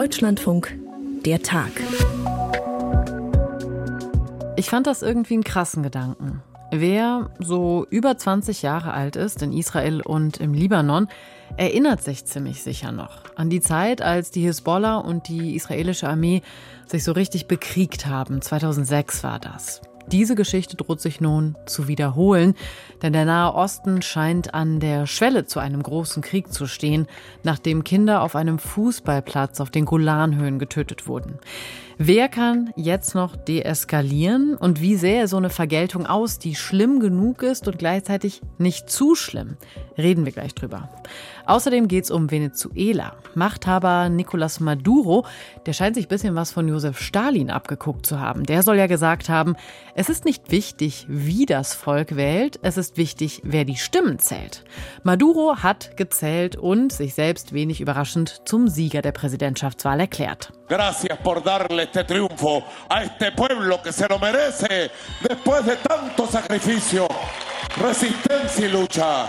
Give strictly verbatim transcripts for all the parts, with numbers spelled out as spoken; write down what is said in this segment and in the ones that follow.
Deutschlandfunk, der Tag. Ich fand das irgendwie einen krassen Gedanken. Wer so über zwanzig Jahre alt ist in Israel und im Libanon, erinnert sich ziemlich sicher noch an die Zeit, als die Hisbollah und die israelische Armee sich so richtig bekriegt haben. zweitausendsechs war das. Diese Geschichte droht sich nun zu wiederholen, denn der Nahe Osten scheint an der Schwelle zu einem großen Krieg zu stehen, nachdem Kinder auf einem Fußballplatz auf den Golanhöhen getötet wurden. Wer kann jetzt noch deeskalieren und wie sähe so eine Vergeltung aus, die schlimm genug ist und gleichzeitig nicht zu schlimm? Reden wir gleich drüber. Außerdem geht es um Venezuela. Machthaber Nicolás Maduro, der scheint sich ein bisschen was von Josef Stalin abgeguckt zu haben. Der soll ja gesagt haben, es ist nicht wichtig, wie das Volk wählt, es ist wichtig, wer die Stimmen zählt. Maduro hat gezählt und sich selbst wenig überraschend zum Sieger der Präsidentschaftswahl erklärt. Gracias por darle este triunfo a este pueblo que se lo merece después de tanto sacrificio, resistencia y lucha.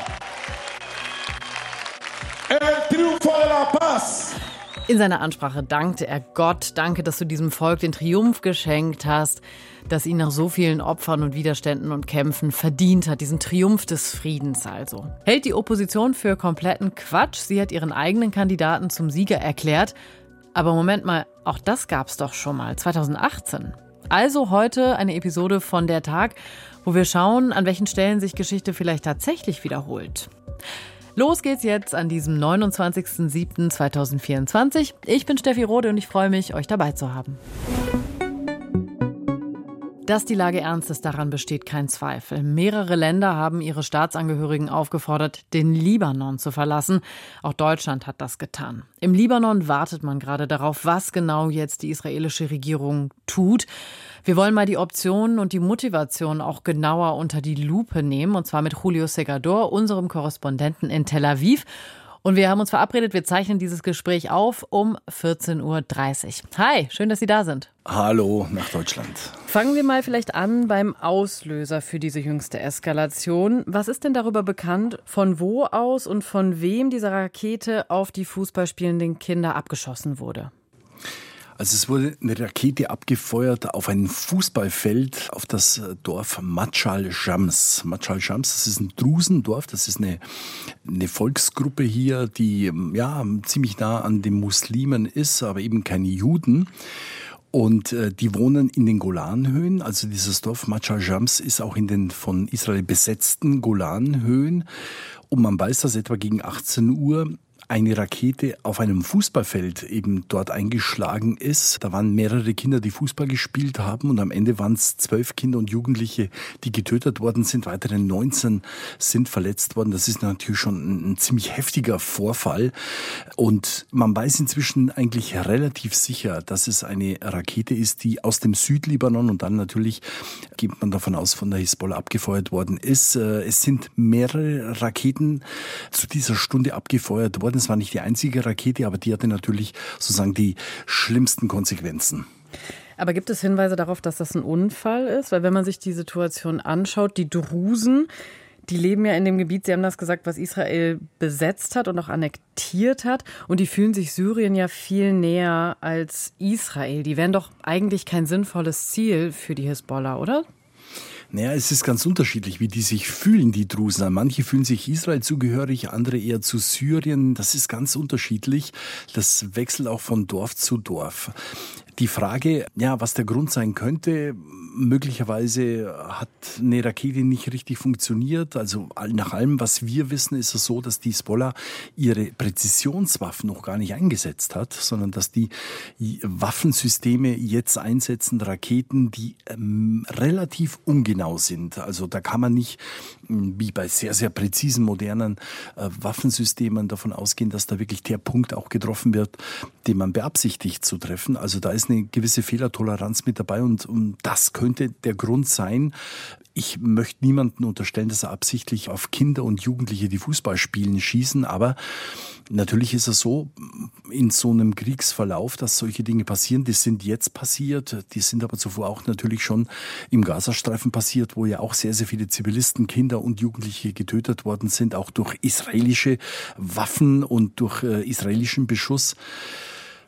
El triunfo de la paz. In seiner Ansprache dankte er Gott, danke, dass du diesem Volk den Triumph geschenkt hast, dass ihn nach so vielen Opfern und Widerständen und Kämpfen verdient hat, diesen Triumph des Friedens also. Hält die Opposition für kompletten Quatsch, sie hat ihren eigenen Kandidaten zum Sieger erklärt. Aber Moment mal, auch das gab's doch schon mal, zweitausendachtzehn. Also heute eine Episode von Der Tag, wo wir schauen, an welchen Stellen sich Geschichte vielleicht tatsächlich wiederholt. Los geht's jetzt an diesem neunundzwanzigsten siebten zweitausendvierundzwanzig. Ich bin Steffi Rode und ich freue mich, euch dabei zu haben. Dass die Lage ernst ist, daran besteht kein Zweifel. Mehrere Länder haben ihre Staatsangehörigen aufgefordert, den Libanon zu verlassen. Auch Deutschland hat das getan. Im Libanon wartet man gerade darauf, was genau jetzt die israelische Regierung tut. Wir wollen mal die Optionen und die Motivation auch genauer unter die Lupe nehmen, und zwar mit Julio Segador, unserem Korrespondenten in Tel Aviv. Und wir haben uns verabredet, wir zeichnen dieses Gespräch auf um vierzehn Uhr dreißig. Hi, schön, dass Sie da sind. Hallo nach Deutschland. Fangen wir mal vielleicht an beim Auslöser für diese jüngste Eskalation. Was ist denn darüber bekannt, von wo aus und von wem diese Rakete auf die fußballspielenden Kinder abgeschossen wurde? Also es wurde eine Rakete abgefeuert auf ein Fußballfeld auf das Dorf Machal Shams. Machal Shams, das ist ein Drusendorf, das ist eine, eine Volksgruppe hier, die ja ziemlich nah an den Muslimen ist, aber eben keine Juden. Und äh, die wohnen in den Golanhöhen. Also dieses Dorf Machal Shams ist auch in den von Israel besetzten Golanhöhen. Und man weiß, dass etwa gegen achtzehn Uhr eine Rakete auf einem Fußballfeld eben dort eingeschlagen ist. Da waren mehrere Kinder, die Fußball gespielt haben, und am Ende waren es zwölf Kinder und Jugendliche, die getötet worden sind. Weitere neunzehn sind verletzt worden. Das ist natürlich schon ein, ein ziemlich heftiger Vorfall. Und man weiß inzwischen eigentlich relativ sicher, dass es eine Rakete ist, die aus dem Südlibanon und dann natürlich, geht man davon aus, von der Hisbollah abgefeuert worden ist. Es sind mehrere Raketen zu dieser Stunde abgefeuert worden. Es war nicht die einzige Rakete, aber die hatte natürlich sozusagen die schlimmsten Konsequenzen. Aber gibt es Hinweise darauf, dass das ein Unfall ist? Weil wenn man sich die Situation anschaut, die Drusen, die leben ja in dem Gebiet, Sie haben das gesagt, was Israel besetzt hat und auch annektiert hat. Und die fühlen sich Syrien ja viel näher als Israel. Die wären doch eigentlich kein sinnvolles Ziel für die Hisbollah, oder? Naja, es ist ganz unterschiedlich, wie die sich fühlen, die Drusen. Manche fühlen sich Israel zugehörig, andere eher zu Syrien. Das ist ganz unterschiedlich. Das wechselt auch von Dorf zu Dorf. Die Frage, ja, was der Grund sein könnte, möglicherweise hat eine Rakete nicht richtig funktioniert. Also nach allem, was wir wissen, ist es so, dass die Hisbollah ihre Präzisionswaffen noch gar nicht eingesetzt hat, sondern dass die Waffensysteme jetzt einsetzen, Raketen, die ähm, relativ ungenau sind. Also da kann man nicht, wie bei sehr, sehr präzisen, modernen äh, Waffensystemen davon ausgehen, dass da wirklich der Punkt auch getroffen wird, den man beabsichtigt zu treffen. Also da ist eine gewisse Fehlertoleranz mit dabei, und, und das könnte der Grund sein. Ich möchte niemandem unterstellen, dass er absichtlich auf Kinder und Jugendliche, die Fußball spielen, schießen, aber natürlich ist es so, in so einem Kriegsverlauf, dass solche Dinge passieren. Die sind jetzt passiert, die sind aber zuvor auch natürlich schon im Gazastreifen passiert, wo ja auch sehr, sehr viele Zivilisten, Kinder und Jugendliche getötet worden sind, auch durch israelische Waffen und durch äh, israelischen Beschuss.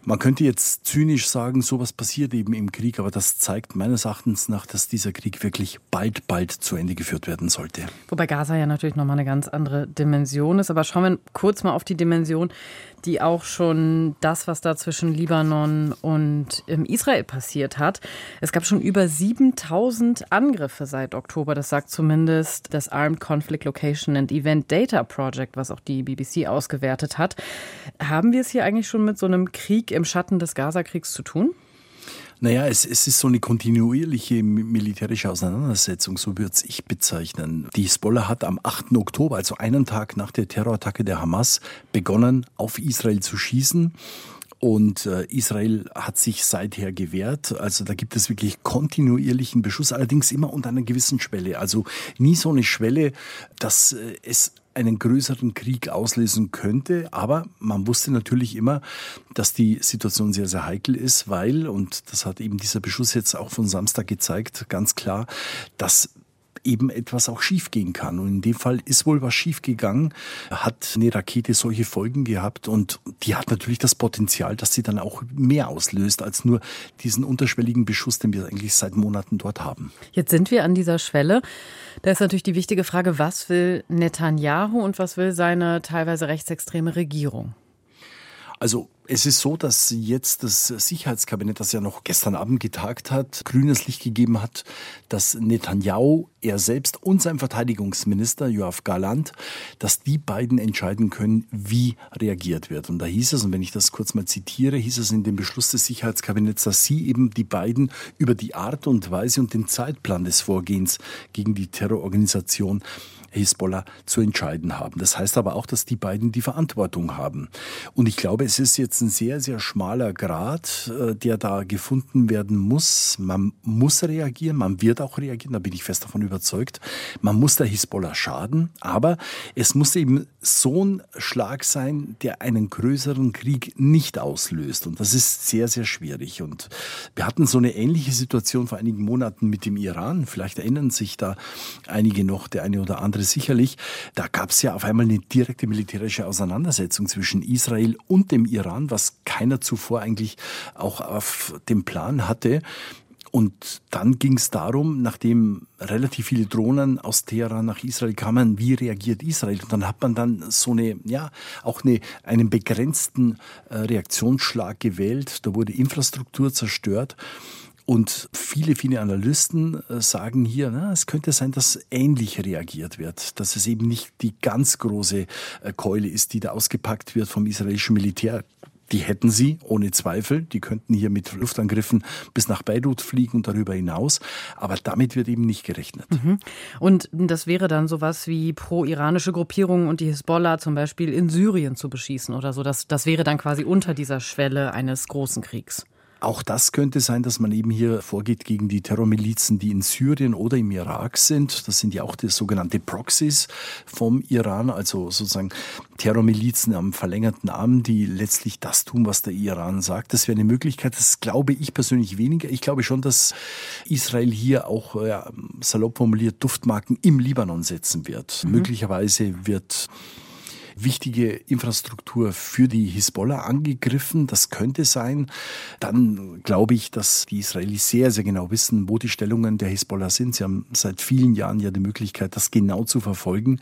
Man könnte jetzt zynisch sagen, sowas passiert eben im Krieg, aber das zeigt meines Erachtens nach, dass dieser Krieg wirklich bald, bald zu Ende geführt werden sollte. Wobei Gaza ja natürlich nochmal eine ganz andere Dimension ist. Aber schauen wir kurz mal auf die Dimension, die auch schon das, was da zwischen Libanon und Israel passiert hat. Es gab schon über siebentausend Angriffe seit Oktober. Das sagt zumindest das Armed Conflict Location and Event Data Project, was auch die B B C ausgewertet hat. Haben wir es hier eigentlich schon mit so einem Krieg im Schatten des Gazakriegs zu tun? Naja, es, es ist so eine kontinuierliche militärische Auseinandersetzung, so würde ich bezeichnen. Die Hisbollah hat am achten Oktober, also einen Tag nach der Terrorattacke der Hamas, begonnen, auf Israel zu schießen. Und äh, Israel hat sich seither gewehrt. Also da gibt es wirklich kontinuierlichen Beschuss, allerdings immer unter einer gewissen Schwelle. Also nie so eine Schwelle, dass äh, es einen größeren Krieg auslösen könnte. Aber man wusste natürlich immer, dass die Situation sehr, sehr heikel ist, weil, und das hat eben dieser Beschuss jetzt auch von Samstag gezeigt, ganz klar, dass eben etwas auch schiefgehen kann. Und in dem Fall ist wohl was schiefgegangen, hat eine Rakete solche Folgen gehabt und die hat natürlich das Potenzial, dass sie dann auch mehr auslöst als nur diesen unterschwelligen Beschuss, den wir eigentlich seit Monaten dort haben. Jetzt sind wir an dieser Schwelle. Da ist natürlich die wichtige Frage, was will Netanyahu und was will seine teilweise rechtsextreme Regierung? Also es ist so, dass jetzt das Sicherheitskabinett, das ja noch gestern Abend getagt hat, grünes Licht gegeben hat, dass Netanyahu, er selbst und sein Verteidigungsminister Yoav Gallant, dass die beiden entscheiden können, wie reagiert wird. Und da hieß es, und wenn ich das kurz mal zitiere, hieß es in dem Beschluss des Sicherheitskabinetts, dass sie eben die beiden über die Art und Weise und den Zeitplan des Vorgehens gegen die Terrororganisation Hisbollah zu entscheiden haben. Das heißt aber auch, dass die beiden die Verantwortung haben. Und ich glaube, es ist jetzt ein sehr, sehr schmaler Grat, der da gefunden werden muss. Man muss reagieren, man wird auch reagieren, da bin ich fest davon überzeugt. Man muss der Hisbollah schaden, aber es muss eben so ein Schlag sein, der einen größeren Krieg nicht auslöst. Und das ist sehr, sehr schwierig. Und wir hatten so eine ähnliche Situation vor einigen Monaten mit dem Iran. Vielleicht erinnern sich da einige noch, der eine oder andere sicherlich. Da gab es ja auf einmal eine direkte militärische Auseinandersetzung zwischen Israel und dem Iran, was keiner zuvor eigentlich auch auf dem Plan hatte. Und dann ging es darum, nachdem relativ viele Drohnen aus Teheran nach Israel kamen, wie reagiert Israel? Und dann hat man dann so eine, ja, auch eine, einen begrenzten äh, Reaktionsschlag gewählt. Da wurde Infrastruktur zerstört. Und viele, viele Analysten sagen hier, na, es könnte sein, dass ähnlich reagiert wird, dass es eben nicht die ganz große Keule ist, die da ausgepackt wird vom israelischen Militär. Die hätten sie, ohne Zweifel. Die könnten hier mit Luftangriffen bis nach Beirut fliegen und darüber hinaus. Aber damit wird eben nicht gerechnet. Mhm. Und das wäre dann sowas wie pro-iranische Gruppierungen und die Hisbollah zum Beispiel in Syrien zu beschießen oder so. Das, das wäre dann quasi unter dieser Schwelle eines großen Kriegs. Auch das könnte sein, dass man eben hier vorgeht gegen die Terrormilizen, die in Syrien oder im Irak sind. Das sind ja auch die sogenannte Proxys vom Iran, also sozusagen Terrormilizen am verlängerten Arm, die letztlich das tun, was der Iran sagt. Das wäre eine Möglichkeit, das glaube ich persönlich weniger. Ich glaube schon, dass Israel hier auch, ja, salopp formuliert, Duftmarken im Libanon setzen wird. Mhm. Möglicherweise wird wichtige Infrastruktur für die Hisbollah angegriffen. Das könnte sein. Dann glaube ich, dass die Israelis sehr, sehr genau wissen, wo die Stellungen der Hisbollah sind. Sie haben seit vielen Jahren ja die Möglichkeit, das genau zu verfolgen.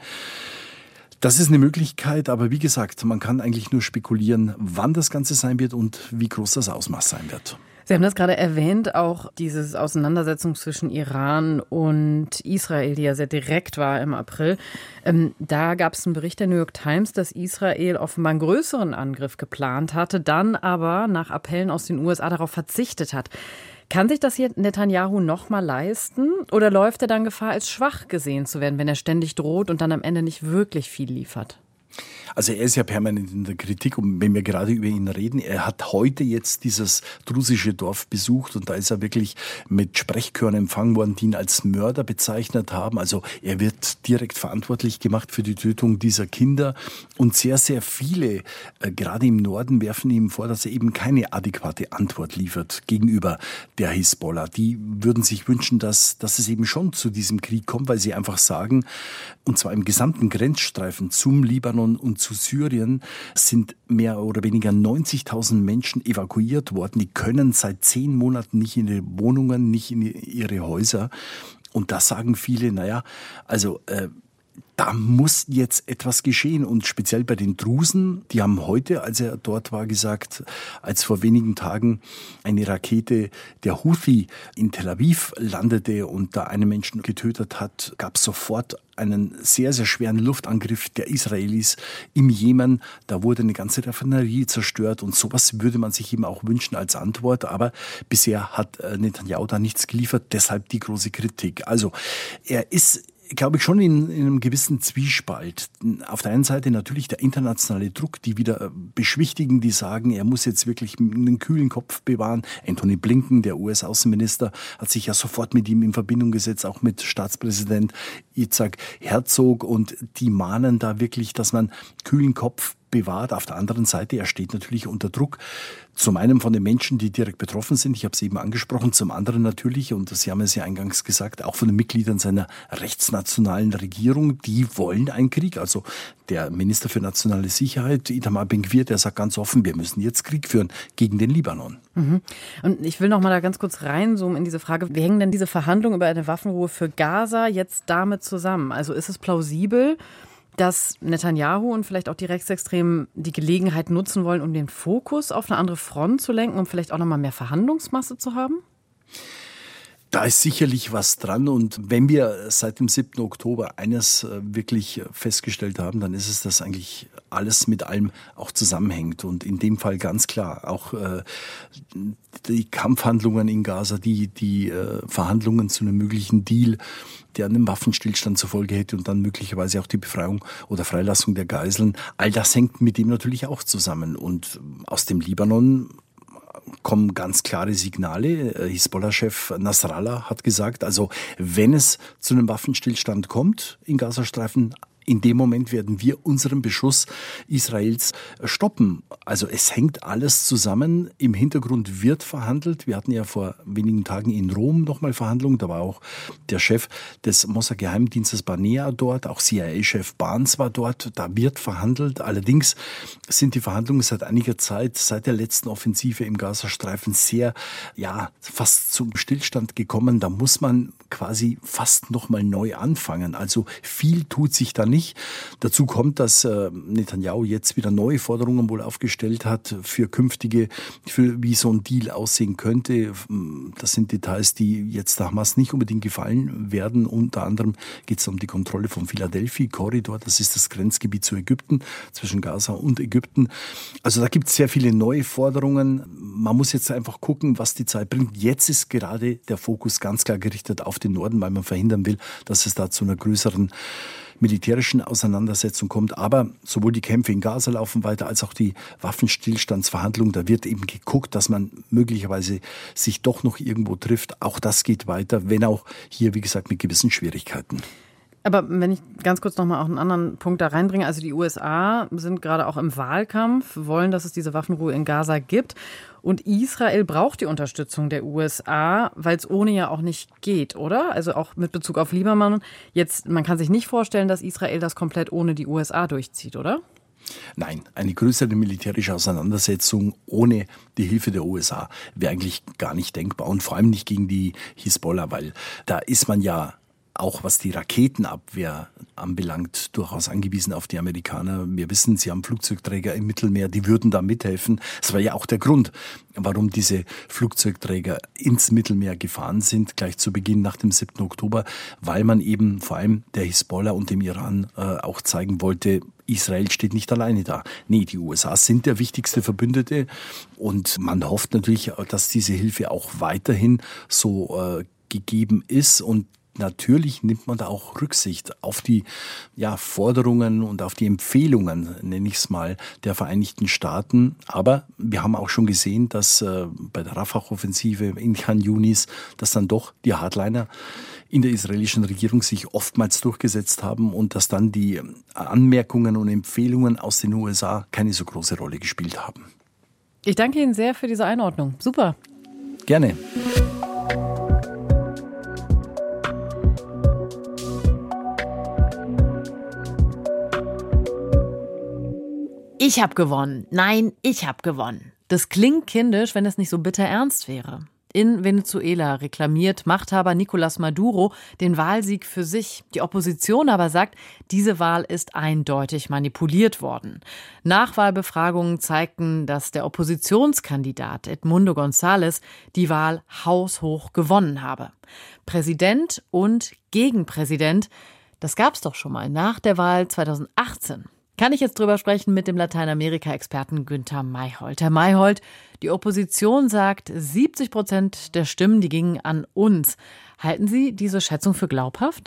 Das ist eine Möglichkeit, aber wie gesagt, man kann eigentlich nur spekulieren, wann das Ganze sein wird und wie groß das Ausmaß sein wird. Sie haben das gerade erwähnt, auch diese Auseinandersetzung zwischen Iran und Israel, die ja sehr direkt war im April. Ähm, da gab es einen Bericht der New York Times, dass Israel offenbar einen größeren Angriff geplant hatte, dann aber nach Appellen aus den U S A darauf verzichtet hat. Kann sich das hier Netanyahu noch mal leisten oder läuft er dann Gefahr, als schwach gesehen zu werden, wenn er ständig droht und dann am Ende nicht wirklich viel liefert? Also er ist ja permanent in der Kritik und wenn wir gerade über ihn reden, er hat heute jetzt dieses drusische Dorf besucht und da ist er wirklich mit Sprechchören empfangen worden, die ihn als Mörder bezeichnet haben. Also er wird direkt verantwortlich gemacht für die Tötung dieser Kinder und sehr, sehr viele, äh, gerade im Norden, werfen ihm vor, dass er eben keine adäquate Antwort liefert gegenüber der Hisbollah. Die würden sich wünschen, dass, dass es eben schon zu diesem Krieg kommt, weil sie einfach sagen, und zwar im gesamten Grenzstreifen zum Libanon und zu Syrien sind mehr oder weniger neunzigtausend Menschen evakuiert worden. Die können seit zehn Monaten nicht in ihre Wohnungen, nicht in ihre Häuser. Und da sagen viele, naja, also äh, da muss jetzt etwas geschehen. Und speziell bei den Drusen, die haben heute, als er dort war, gesagt, als vor wenigen Tagen eine Rakete der Houthi in Tel Aviv landete und da einen Menschen getötet hat, gab es sofort einen sehr, sehr schweren Luftangriff der Israelis im Jemen. Da wurde eine ganze Raffinerie zerstört und sowas würde man sich eben auch wünschen als Antwort. Aber bisher hat Netanyahu da nichts geliefert, deshalb die große Kritik. Also er ist, glaube ich, schon in, in einem gewissen Zwiespalt. Auf der einen Seite natürlich der internationale Druck, die wieder beschwichtigen, die sagen, er muss jetzt wirklich einen kühlen Kopf bewahren. Anthony Blinken, der U S-Außenminister, hat sich ja sofort mit ihm in Verbindung gesetzt, auch mit Staatspräsident Yitzhak Herzog. Und die mahnen da wirklich, dass man kühlen Kopf bewahrt. Auf der anderen Seite, er steht natürlich unter Druck. Zum einen von den Menschen, die direkt betroffen sind, ich habe es eben angesprochen, zum anderen natürlich, und Sie haben es ja eingangs gesagt, auch von den Mitgliedern seiner rechtsnationalen Regierung, die wollen einen Krieg. Also der Minister für nationale Sicherheit, Itamar Ben-Gvir, der sagt ganz offen, wir müssen jetzt Krieg führen gegen den Libanon. Mhm. Und ich will noch mal da ganz kurz reinzoomen in diese Frage, wie hängen denn diese Verhandlungen über eine Waffenruhe für Gaza jetzt damit zusammen? Also ist es plausibel, dass Netanyahu und vielleicht auch die Rechtsextremen die Gelegenheit nutzen wollen, um den Fokus auf eine andere Front zu lenken, um vielleicht auch noch mal mehr Verhandlungsmasse zu haben? Da ist sicherlich was dran, und wenn wir seit dem siebten Oktober eines wirklich festgestellt haben, dann ist es, dass eigentlich alles mit allem auch zusammenhängt, und in dem Fall ganz klar auch äh, die Kampfhandlungen in Gaza, die, die äh, Verhandlungen zu einem möglichen Deal, der einen Waffenstillstand zur Folge hätte und dann möglicherweise auch die Befreiung oder Freilassung der Geiseln. All das hängt mit dem natürlich auch zusammen, und aus dem Libanon kommen ganz klare Signale. Hisbollah-Chef Nasrallah hat gesagt, also wenn es zu einem Waffenstillstand kommt in Gazastreifen, in dem Moment werden wir unseren Beschuss Israels stoppen. Also es hängt alles zusammen. Im Hintergrund wird verhandelt. Wir hatten ja vor wenigen Tagen in Rom nochmal Verhandlungen. Da war auch der Chef des Mossad-Geheimdienstes Barnea dort. Auch C I A-Chef Barnes war dort. Da wird verhandelt. Allerdings sind die Verhandlungen seit einiger Zeit, seit der letzten Offensive im Gazastreifen, sehr, ja, fast zum Stillstand gekommen. Da muss man quasi fast nochmal neu anfangen. Also viel tut sich da nicht. Nicht. Dazu kommt, dass äh, Netanyahu jetzt wieder neue Forderungen wohl aufgestellt hat für künftige, für wie so ein Deal aussehen könnte. Das sind Details, die jetzt der Hamas nicht unbedingt gefallen werden. Unter anderem geht es um die Kontrolle vom Philadelphia-Korridor. Das ist das Grenzgebiet zu Ägypten, zwischen Gaza und Ägypten. Also da gibt es sehr viele neue Forderungen. Man muss jetzt einfach gucken, was die Zeit bringt. Jetzt ist gerade der Fokus ganz klar gerichtet auf den Norden, weil man verhindern will, dass es da zu einer größeren militärischen Auseinandersetzung kommt. Aber sowohl die Kämpfe in Gaza laufen weiter, als auch die Waffenstillstandsverhandlungen. Da wird eben geguckt, dass man möglicherweise sich doch noch irgendwo trifft. Auch das geht weiter, wenn auch hier, wie gesagt, mit gewissen Schwierigkeiten. Aber wenn ich ganz kurz noch mal auch einen anderen Punkt da reinbringe, also die U S A sind gerade auch im Wahlkampf, wollen, dass es diese Waffenruhe in Gaza gibt. Und Israel braucht die Unterstützung der U S A, weil es ohne ja auch nicht geht, oder? Also auch mit Bezug auf Libanon. Jetzt, man kann sich nicht vorstellen, dass Israel das komplett ohne die U S A durchzieht, oder? Nein, eine größere militärische Auseinandersetzung ohne die Hilfe der U S A wäre eigentlich gar nicht denkbar. Und vor allem nicht gegen die Hisbollah, weil da ist man ja auch was die Raketenabwehr anbelangt, durchaus angewiesen auf die Amerikaner. Wir wissen, sie haben Flugzeugträger im Mittelmeer, die würden da mithelfen. Das war ja auch der Grund, warum diese Flugzeugträger ins Mittelmeer gefahren sind, gleich zu Beginn nach dem siebten Oktober, weil man eben vor allem der Hisbollah und dem Iran äh, auch zeigen wollte, Israel steht nicht alleine da. Nee, die U S A sind der wichtigste Verbündete, und man hofft natürlich, dass diese Hilfe auch weiterhin so äh, gegeben ist, und natürlich nimmt man da auch Rücksicht auf die ja, Forderungen und auf die Empfehlungen, nenne ich es mal, der Vereinigten Staaten. Aber wir haben auch schon gesehen, dass äh, bei der Rafah-Offensive in Khan Yunis, dass dann doch die Hardliner in der israelischen Regierung sich oftmals durchgesetzt haben und dass dann die Anmerkungen und Empfehlungen aus den U S A keine so große Rolle gespielt haben. Ich danke Ihnen sehr für diese Einordnung. Super. Gerne. Ich habe gewonnen. Nein, ich habe gewonnen. Das klingt kindisch, wenn es nicht so bitter ernst wäre. In Venezuela reklamiert Machthaber Nicolás Maduro den Wahlsieg für sich. Die Opposition aber sagt, diese Wahl ist eindeutig manipuliert worden. Nachwahlbefragungen zeigten, dass der Oppositionskandidat Edmundo González die Wahl haushoch gewonnen habe. Präsident und Gegenpräsident, das gab's doch schon mal nach der Wahl zweitausendachtzehn. Kann ich jetzt drüber sprechen mit dem Lateinamerika-Experten Günther Mayholt. Herr Mayholt, die Opposition sagt, siebzig Prozent der Stimmen, die gingen an uns. Halten Sie diese Schätzung für glaubhaft?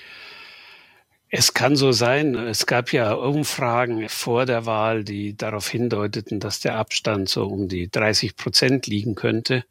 Es kann so sein. Es gab ja Umfragen vor der Wahl, die darauf hindeuteten, dass der Abstand so um die dreißig Prozent liegen könnte.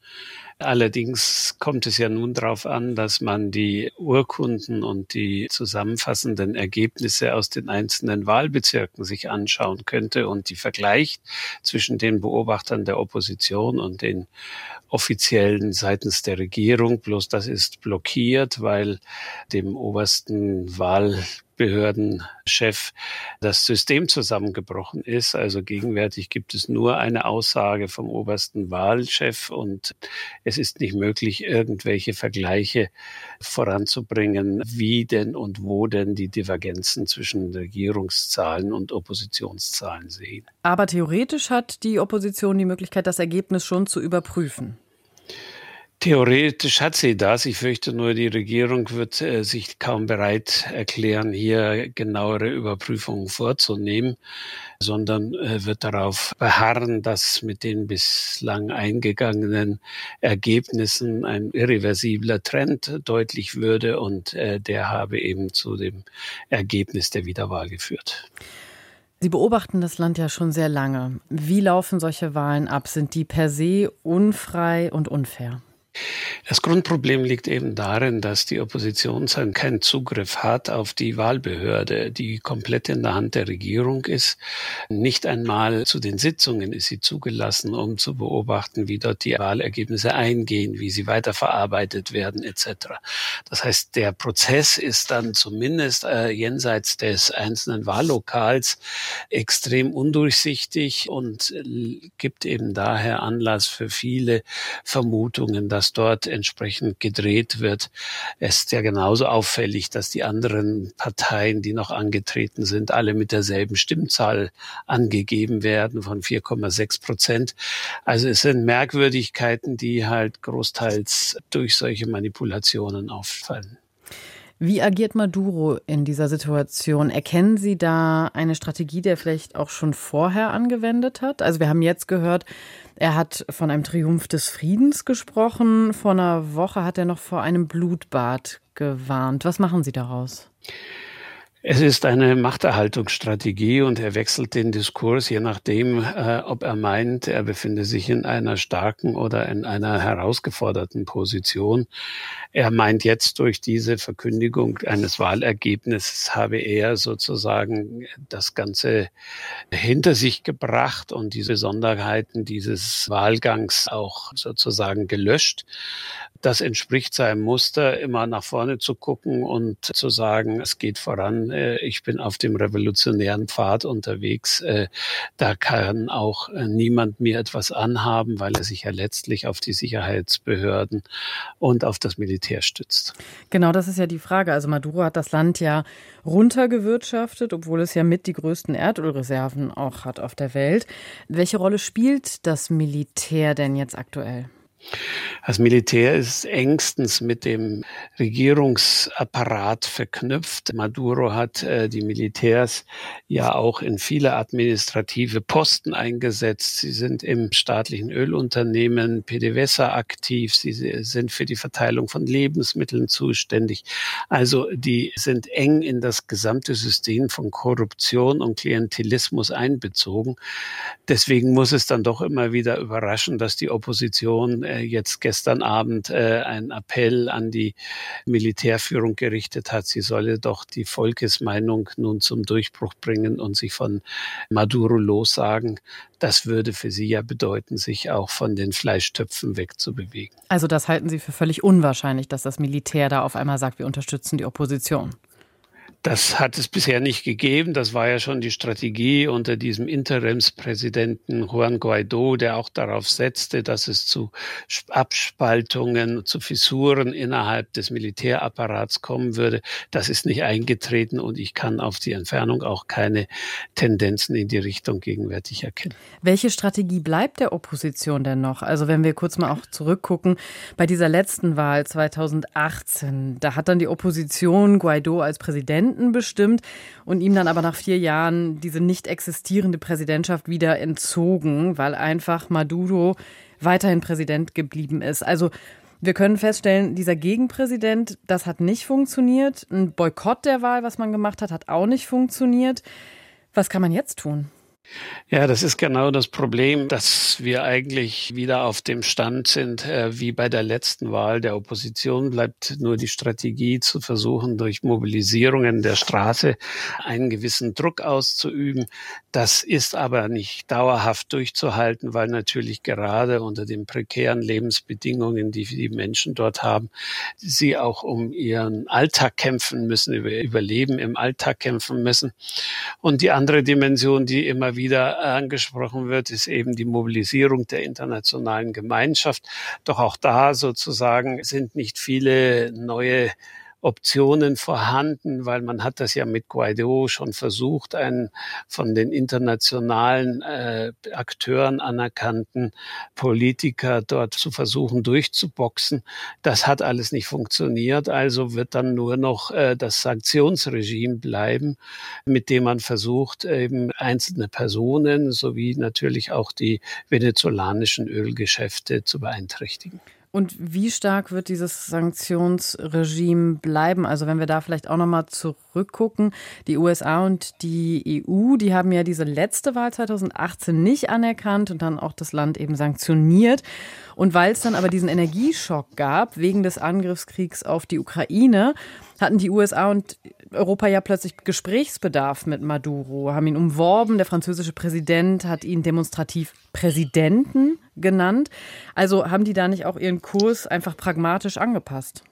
Allerdings kommt es ja nun darauf an, dass man die Urkunden und die zusammenfassenden Ergebnisse aus den einzelnen Wahlbezirken sich anschauen könnte und die vergleicht zwischen den Beobachtern der Opposition und den offiziellen seitens der Regierung. Bloß das ist blockiert, weil dem obersten Wahlbehördenchef das System zusammengebrochen ist. Also gegenwärtig gibt es nur eine Aussage vom obersten Wahlchef und es ist nicht möglich, irgendwelche Vergleiche voranzubringen, wie denn und wo denn die Divergenzen zwischen Regierungszahlen und Oppositionszahlen sehen. Aber theoretisch hat die Opposition die Möglichkeit, das Ergebnis schon zu überprüfen. Theoretisch hat sie das. Ich fürchte nur, die Regierung wird äh, sich kaum bereit erklären, hier genauere Überprüfungen vorzunehmen, sondern äh, wird darauf beharren, dass mit den bislang eingegangenen Ergebnissen ein irreversibler Trend deutlich würde und äh, der habe eben zu dem Ergebnis der Wiederwahl geführt. Sie beobachten das Land ja schon sehr lange. Wie laufen solche Wahlen ab? Sind die per se unfrei und unfair? Das Grundproblem liegt eben darin, dass die Opposition keinen Zugriff hat auf die Wahlbehörde, die komplett in der Hand der Regierung ist. Nicht einmal zu den Sitzungen ist sie zugelassen, um zu beobachten, wie dort die Wahlergebnisse eingehen, wie sie weiterverarbeitet werden et cetera. Das heißt, der Prozess ist dann zumindest äh, jenseits des einzelnen Wahllokals extrem undurchsichtig und äh, gibt eben daher Anlass für viele Vermutungen, dass dort entsprechend gedreht wird. Es ist ja genauso auffällig, dass die anderen Parteien, die noch angetreten sind, alle mit derselben Stimmzahl angegeben werden von vier Komma sechs Prozent. Also es sind Merkwürdigkeiten, die halt großteils durch solche Manipulationen auffallen. Wie agiert Maduro in dieser Situation? Erkennen Sie da eine Strategie, die er vielleicht auch schon vorher angewendet hat? Also wir haben jetzt gehört, er hat von einem Triumph des Friedens gesprochen. Vor einer Woche hat er noch vor einem Blutbad gewarnt. Was machen Sie daraus? Es ist eine Machterhaltungsstrategie und er wechselt den Diskurs, je nachdem, äh, ob er meint, er befinde sich in einer starken oder in einer herausgeforderten Position. Er meint jetzt, durch diese Verkündigung eines Wahlergebnisses habe er sozusagen das Ganze hinter sich gebracht und diese Besonderheiten dieses Wahlgangs auch sozusagen gelöscht. Das entspricht seinem Muster, immer nach vorne zu gucken und zu sagen, es geht voran, ich bin auf dem revolutionären Pfad unterwegs. Da kann auch niemand mir etwas anhaben, weil er sich ja letztlich auf die Sicherheitsbehörden und auf das Militär stützt. Genau, das ist ja die Frage. Also Maduro hat das Land ja runtergewirtschaftet, obwohl es ja mit die größten Erdölreserven auch hat auf der Welt. Welche Rolle spielt das Militär denn jetzt aktuell? Das Militär ist engstens mit dem Regierungsapparat verknüpft. Maduro hat äh, die Militärs ja auch in viele administrative Posten eingesetzt. Sie sind im staatlichen Ölunternehmen PDVSA aktiv. Sie sind für die Verteilung von Lebensmitteln zuständig. Also die sind eng in das gesamte System von Korruption und Klientelismus einbezogen. Deswegen muss es dann doch immer wieder überraschen, dass die Opposition jetzt gestern Abend äh, einen Appell an die Militärführung gerichtet hat, sie solle doch die Volkesmeinung nun zum Durchbruch bringen und sich von Maduro lossagen. Das würde für sie ja bedeuten, sich auch von den Fleischtöpfen wegzubewegen. Also das halten Sie für völlig unwahrscheinlich, dass das Militär da auf einmal sagt, wir unterstützen die Opposition? Das hat es bisher nicht gegeben. Das war ja schon die Strategie unter diesem Interimspräsidenten Juan Guaidó, der auch darauf setzte, dass es zu Abspaltungen, zu Fissuren innerhalb des Militärapparats kommen würde. Das ist nicht eingetreten und ich kann auf die Entfernung auch keine Tendenzen in die Richtung gegenwärtig erkennen. Welche Strategie bleibt der Opposition denn noch? Also wenn wir kurz mal auch zurückgucken, bei dieser letzten Wahl zweitausendachtzehn, da hat dann die Opposition Guaidó als Präsidenten bestimmt und ihm dann aber nach vier Jahren diese nicht existierende Präsidentschaft wieder entzogen, weil einfach Maduro weiterhin Präsident geblieben ist. Also wir können feststellen, dieser Gegenpräsident, das hat nicht funktioniert. Ein Boykott der Wahl, was man gemacht hat, hat auch nicht funktioniert. Was kann man jetzt tun? Ja, das ist genau das Problem, dass wir eigentlich wieder auf dem Stand sind, äh, wie bei der letzten Wahl. Der Opposition bleibt nur die Strategie zu versuchen, durch Mobilisierungen der Straße einen gewissen Druck auszuüben. Das ist aber nicht dauerhaft durchzuhalten, weil natürlich gerade unter den prekären Lebensbedingungen, die die Menschen dort haben, sie auch um ihren Alltag kämpfen müssen, über Überleben im Alltag kämpfen müssen. Und die andere Dimension, die immer wieder wieder angesprochen wird, ist eben die Mobilisierung der internationalen Gemeinschaft. Doch auch da sozusagen sind nicht viele neue Optionen vorhanden, weil man hat das ja mit Guaidó schon versucht, einen von den internationalen äh, Akteuren anerkannten Politiker dort zu versuchen durchzuboxen. Das hat alles nicht funktioniert, also wird dann nur noch äh, das Sanktionsregime bleiben, mit dem man versucht, eben einzelne Personen sowie natürlich auch die venezolanischen Ölgeschäfte zu beeinträchtigen. Und wie stark wird dieses Sanktionsregime bleiben? Also wenn wir da vielleicht auch nochmal zurückgucken, die U S A und die E U, die haben ja diese letzte Wahl zweitausendachtzehn nicht anerkannt und dann auch das Land eben sanktioniert. Und weil es dann aber diesen Energieschock gab, wegen des Angriffskriegs auf die Ukraine, hatten die U S A und Europa ja plötzlich Gesprächsbedarf mit Maduro, haben ihn umworben. Der französische Präsident hat ihn demonstrativ Präsidenten genannt. Also haben die da nicht auch ihren Kurs einfach pragmatisch angepasst?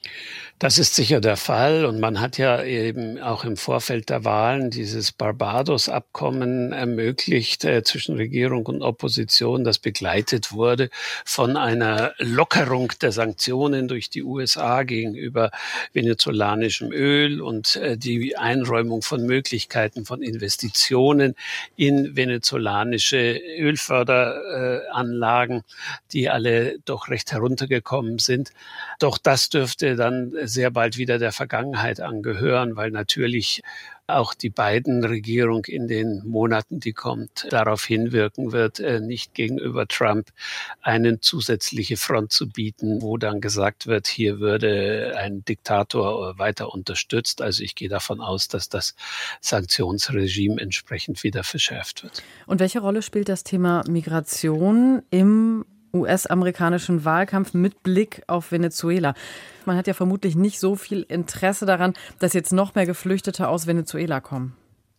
Das ist sicher der Fall und man hat ja eben auch im Vorfeld der Wahlen dieses Barbados-Abkommen ermöglicht äh, zwischen Regierung und Opposition, das begleitet wurde von einer Lockerung der Sanktionen durch die U S A gegenüber venezolanischem Öl und äh, die Einräumung von Möglichkeiten von Investitionen in venezolanische Ölförderanlagen, äh, die alle doch recht heruntergekommen sind. Doch das dürfte dann sehr bald wieder der Vergangenheit angehören, weil natürlich auch die Biden-Regierung in den Monaten, die kommt, darauf hinwirken wird, nicht gegenüber Trump eine zusätzliche Front zu bieten, wo dann gesagt wird, hier würde ein Diktator weiter unterstützt. Also ich gehe davon aus, dass das Sanktionsregime entsprechend wieder verschärft wird. Und welche Rolle spielt das Thema Migration im U S-amerikanischen Wahlkampf mit Blick auf Venezuela? Man hat ja vermutlich nicht so viel Interesse daran, dass jetzt noch mehr Geflüchtete aus Venezuela kommen.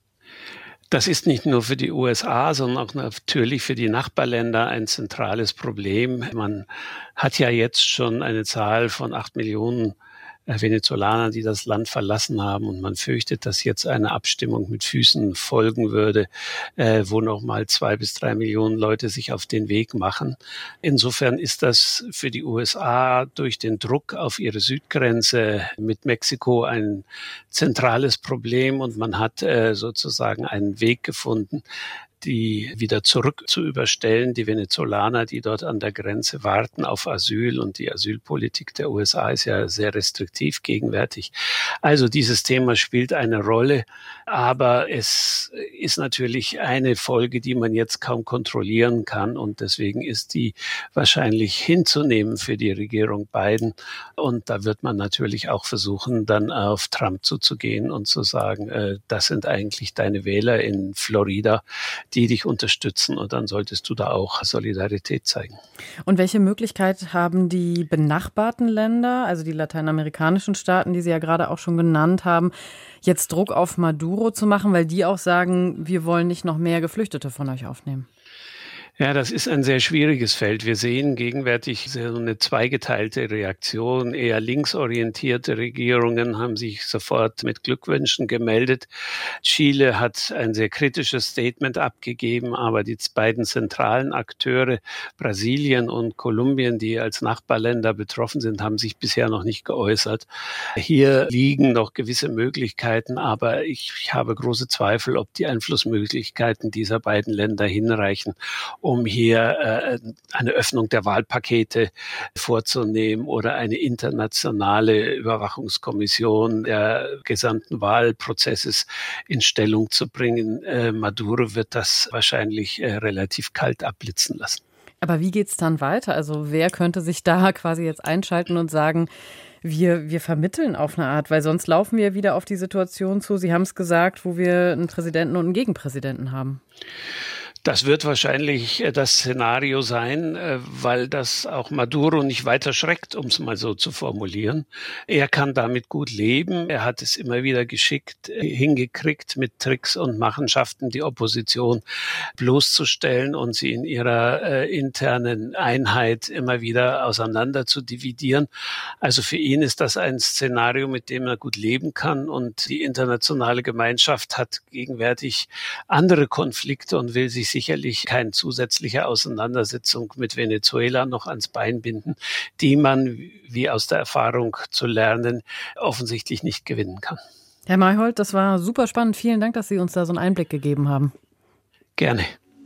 Das ist nicht nur für die U S A, sondern auch natürlich für die Nachbarländer ein zentrales Problem. Man hat ja jetzt schon eine Zahl von acht Millionen Venezolaner, die das Land verlassen haben. Und man fürchtet, dass jetzt eine Abstimmung mit Füßen folgen würde, äh, wo nochmal zwei bis drei Millionen Leute sich auf den Weg machen. Insofern ist das für die U S A durch den Druck auf ihre Südgrenze mit Mexiko ein zentrales Problem. Und man hat äh, sozusagen einen Weg gefunden, die wieder zurück zu überstellen, die Venezolaner, die dort an der Grenze warten auf Asyl. Und die Asylpolitik der U S A ist ja sehr restriktiv gegenwärtig. Also dieses Thema spielt eine Rolle, aber es ist natürlich eine Folge, die man jetzt kaum kontrollieren kann. Und deswegen ist die wahrscheinlich hinzunehmen für die Regierung Biden. Und da wird man natürlich auch versuchen, dann auf Trump zuzugehen und zu sagen, äh, das sind eigentlich deine Wähler in Florida, die dich unterstützen, und dann solltest du da auch Solidarität zeigen. Und welche Möglichkeit haben die benachbarten Länder, also die lateinamerikanischen Staaten, die Sie ja gerade auch schon genannt haben, jetzt Druck auf Maduro zu machen, weil die auch sagen, wir wollen nicht noch mehr Geflüchtete von euch aufnehmen? Ja, das ist ein sehr schwieriges Feld. Wir sehen gegenwärtig so eine zweigeteilte Reaktion. Eher linksorientierte Regierungen haben sich sofort mit Glückwünschen gemeldet. Chile hat ein sehr kritisches Statement abgegeben, aber die beiden zentralen Akteure, Brasilien und Kolumbien, die als Nachbarländer betroffen sind, haben sich bisher noch nicht geäußert. Hier liegen noch gewisse Möglichkeiten, aber ich, ich habe große Zweifel, ob die Einflussmöglichkeiten dieser beiden Länder hinreichen, um hier äh, eine Öffnung der Wahlpakete vorzunehmen oder eine internationale Überwachungskommission der gesamten Wahlprozesses in Stellung zu bringen. Äh, Maduro wird das wahrscheinlich äh, relativ kalt abblitzen lassen. Aber wie geht's dann weiter? Also wer könnte sich da quasi jetzt einschalten und sagen, wir, wir vermitteln auf eine Art, weil sonst laufen wir wieder auf die Situation zu, Sie haben es gesagt, wo wir einen Präsidenten und einen Gegenpräsidenten haben. Das wird wahrscheinlich das Szenario sein, weil das auch Maduro nicht weiter schreckt, um es mal so zu formulieren. Er kann damit gut leben. Er hat es immer wieder geschickt hingekriegt, mit Tricks und Machenschaften die Opposition bloßzustellen und sie in ihrer äh, internen Einheit immer wieder auseinander zu dividieren. Also für ihn ist das ein Szenario, mit dem er gut leben kann. Und die internationale Gemeinschaft hat gegenwärtig andere Konflikte und will sich sicherlich keine zusätzliche Auseinandersetzung mit Venezuela noch ans Bein binden, die man, wie aus der Erfahrung zu lernen, offensichtlich nicht gewinnen kann. Herr Mayholt, das war super spannend. Vielen Dank, dass Sie uns da so einen Einblick gegeben haben. Gerne.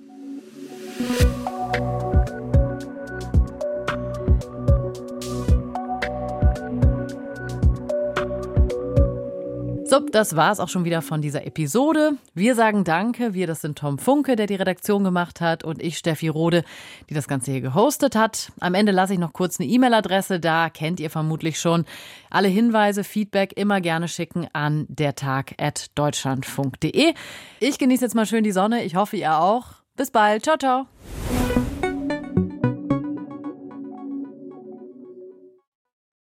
So, das war's auch schon wieder von dieser Episode. Wir sagen Danke. Wir, das sind Tom Funke, der die Redaktion gemacht hat, und ich, Steffi Rode, die das Ganze hier gehostet hat. Am Ende lasse ich noch kurz eine E-Mail-Adresse da, kennt ihr vermutlich schon. Alle Hinweise, Feedback immer gerne schicken an dertag at deutschlandfunk punkt de. Ich genieße jetzt mal schön die Sonne. Ich hoffe, ihr auch. Bis bald. Ciao, ciao.